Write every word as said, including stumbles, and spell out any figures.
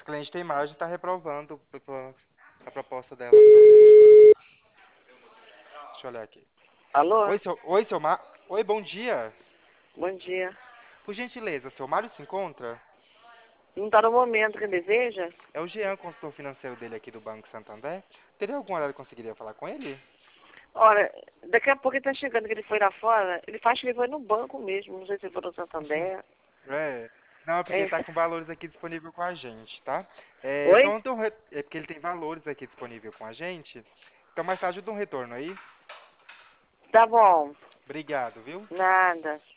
cliente tem margem, tá reprovando p- p- a proposta dela. Deixa eu olhar aqui. Alô? Oi, seu, oi, seu Mar... Oi, bom dia. Bom dia. Por gentileza, seu Mário se encontra? Não está no momento que deseja? É o Jean, consultor financeiro dele aqui do Banco Santander. Teria algum horário que eu conseguiria falar com ele? Olha, daqui a pouco ele está chegando, que ele foi lá fora. Ele faz que ele foi no banco mesmo. Não sei se ele foi no Santander. É. Não, é porque ele É. tá com valores aqui disponível com a gente, tá? É, Oi? então eu dou um re... é porque ele tem valores aqui disponível com a gente. Então mais tarde eu dou um retorno aí. Tá bom. Obrigado, viu? Nada.